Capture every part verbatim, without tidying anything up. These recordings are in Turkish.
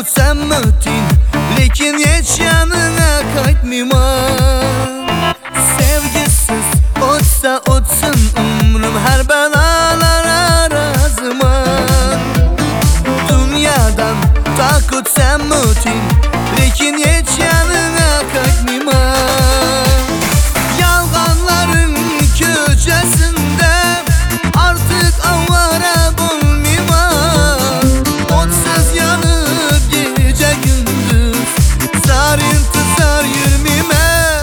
utsam ötün, lekin hiç yanına kaytmayman. Sevgisiz otsa otsun umrum, her belalara razıman. Dünyadan tak utsam ötün, lekin hiç yanına kaytmayman. Yalganların köşesinde artık avara bulmayman. Otsuz yanıp gece gündüz zar intizar yürümeyme.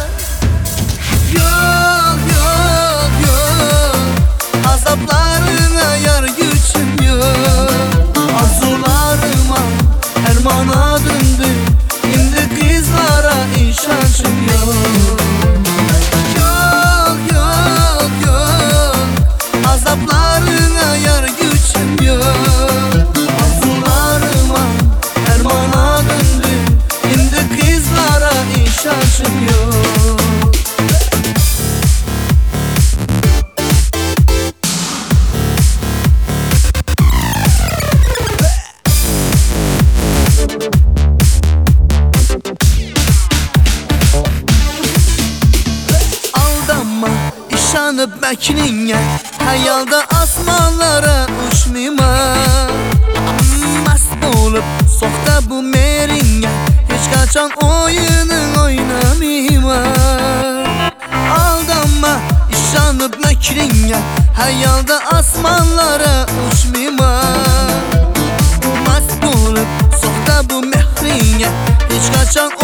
Yok yok yok, azaplarına yar gücüm yok. Arzularıma ermana döndü, şimdi kızlara işancım yok. Yok yok yok, azaplarına yar gücüm yok. Arzularıma ermana döndü, şimdi kızlara işancım yok. Yaşanıp məkninə, hayalda asmanlara uçmayma. Mast olup soxta bu merinə, hiç kaçan oyunun oynamayma. Aldanma, yaşanıp məkninə, hayalda asmanlara uçmayma. Mast olup soxta bu mehrinə, hiç kaçan